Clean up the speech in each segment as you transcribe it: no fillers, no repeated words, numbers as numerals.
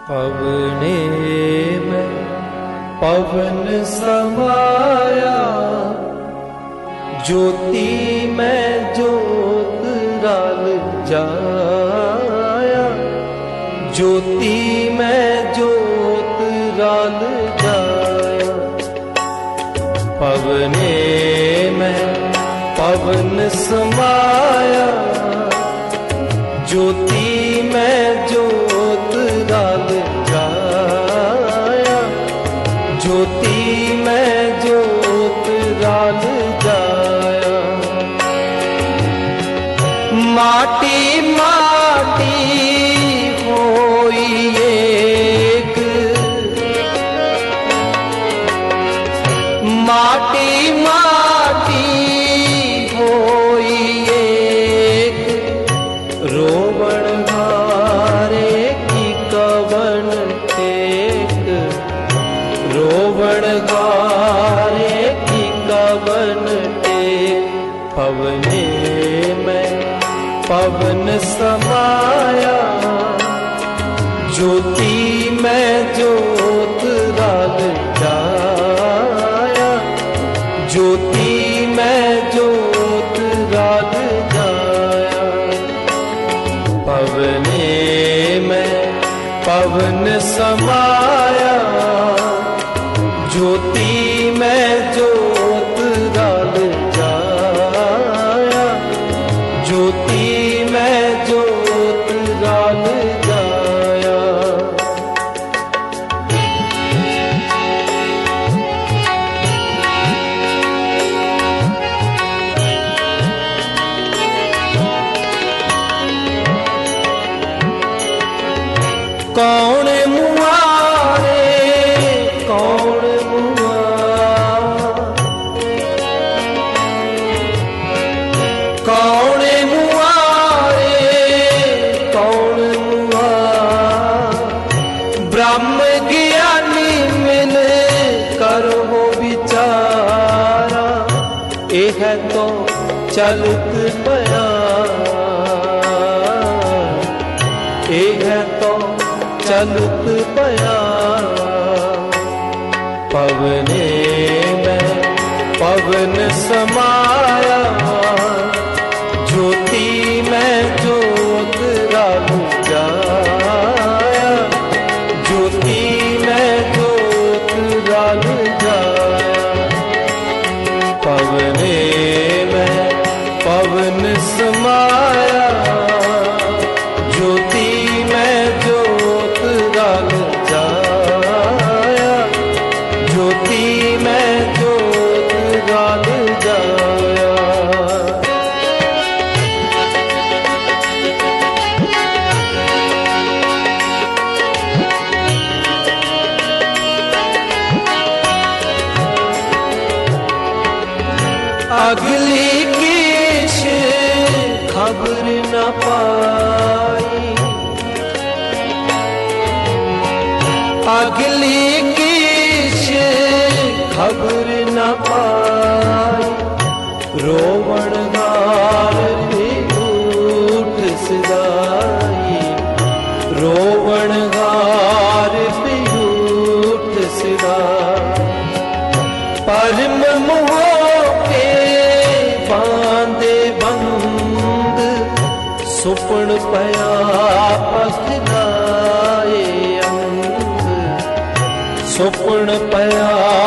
पवने में पवन समाया, ज्योति में ज्योत डाल जाया, ज्योति में ज्योत डाल जाया। पवने में पवन समाया, ज्योति में ज्योत डाल जाया, ज्योति में ज्योत डाल जाया। माटी माटी होई एक, माटी माटी होई एक, रोवण हारे की कवन टेक, रोवण हारे की कवन टेक। पवने में पवन समाया, ज्योति में ज्योत डाल जाया, ज्योति में ज्योत डाल जाया। पवने में पवन समाया, ज्योति में ज्योत डाल जाया, ज्योति में ज्योत डाल जाया। कौन मुआरे कौन मुआ, कौन मुआरे कौन मुआ। ब्रह्म ज्ञानी मिल करो विचारा, यह तो चलत पया, यह तो चलत पया। पवने में पवन समाया, ज्योति में ज्योत डाल जाया, ज्योति में ज्योत डाल जाया। पवने में पवन समाया, ज्योति में ज्योत डाल जाया, ज्योति में ज्योत डाल जाया। अगली किश खबर न पाई, अगली किश खबर न पाई। रोवण गार भी उठ सिदाई, रोवण गार भी उठ सिदाई। परम मोह के बांधे बंद, सुपन पया पखलाए अंध, सुपन पया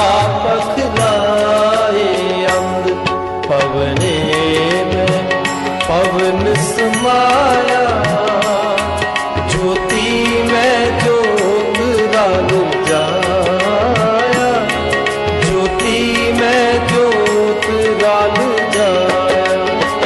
पखलाए अंध। पवने में पवन समाया, ज्योति में ज्योत डाल जाया, ज्योति में ज्योत डाल जाया।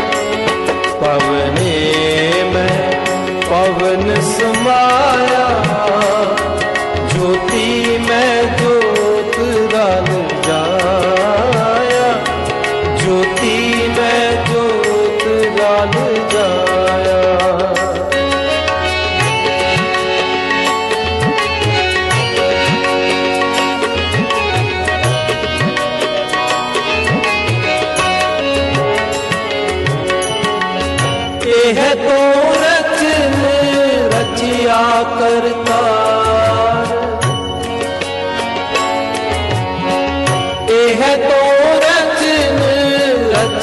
पवने में पवन समाया, ज्योति में ज्योत डाल जाया, ज्योति में ज्योत डाल जाया।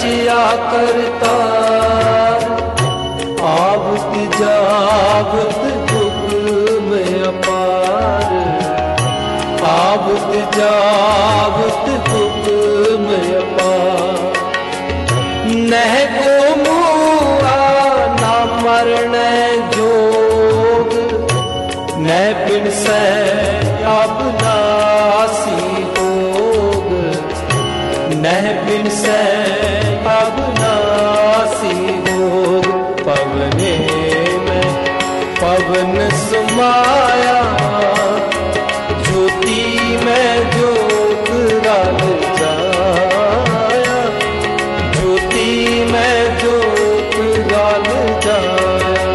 रचिया करतार, आवत जावत हुक्म अपार, आवत जावत हुक्म अपार। नह को मुआ ना मरण जोग, न बिन से अब नासी होग, नह बिन से अब नासी होग। पवने में पवन समाया, ज्योति में ज्योत रल जाया, ज्योति में ज्योत रल जाया।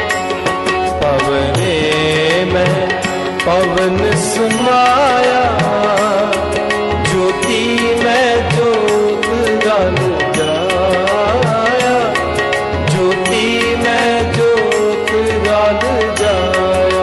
पवने में पवन समाया, ज्योति में ज्योत रल जाया, ज्योति में ज्योत रल जाया।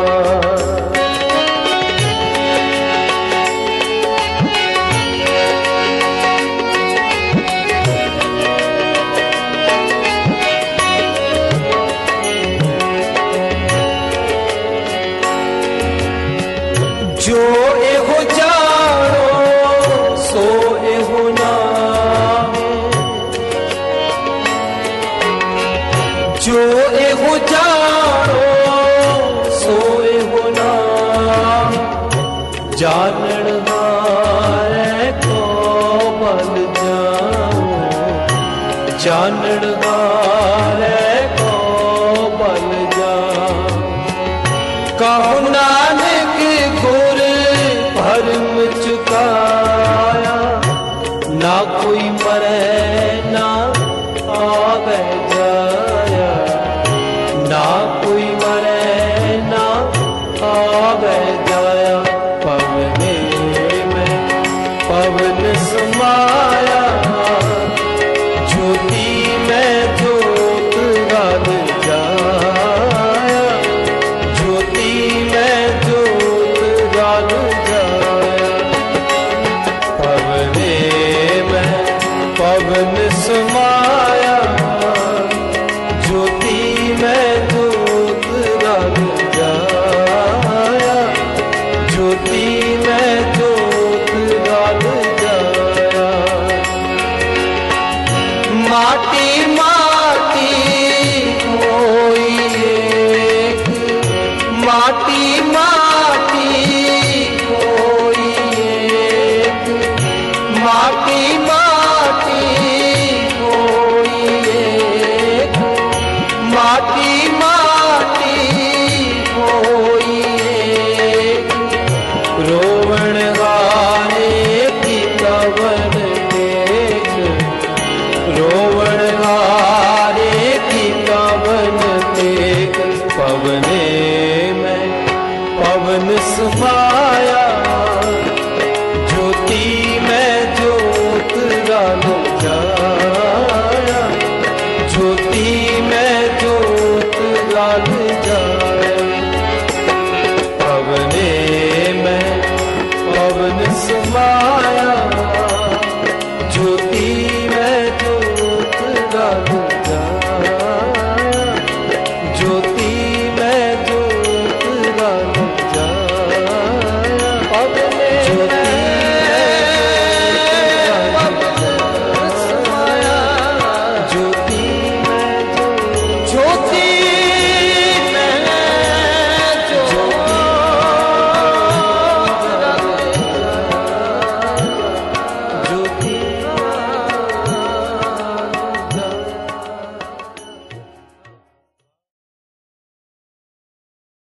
जो एहो जानो सो एहो नामे, जो एहो जानो सो एहो नामे। जानन हारे को बल जाओ, जानन हारे को बल जाओ। कहो नानक गुर भरम चुकाया, ना कोई मरे ना आवे जाया, ना कोई मरे ना आवे जाया। पवने में पवन समाया, ज्योति में ज्योत रल जाया, ज्योति में ज्योत रल जाया। पवने में पवन समाया, ज्योति में ज्योत रल जाया, ज्योति में ज्योत रल जाया। माटी माटी कोई एक, माटी माटी कोई एक, माटी माटी कोई एक, माटी माटी कोई एक। रोवण गाने की कवन देख, रोवण गाने की कवन देख। पवने में पवन समाया, ज्योति में ज्योत रल जाया, ज्योति में ज्योत रल जाया। पवने में पवन समाया, ज्योति में ज्योत रल जाया, ज्योति में ज्योत रल जाया। पवने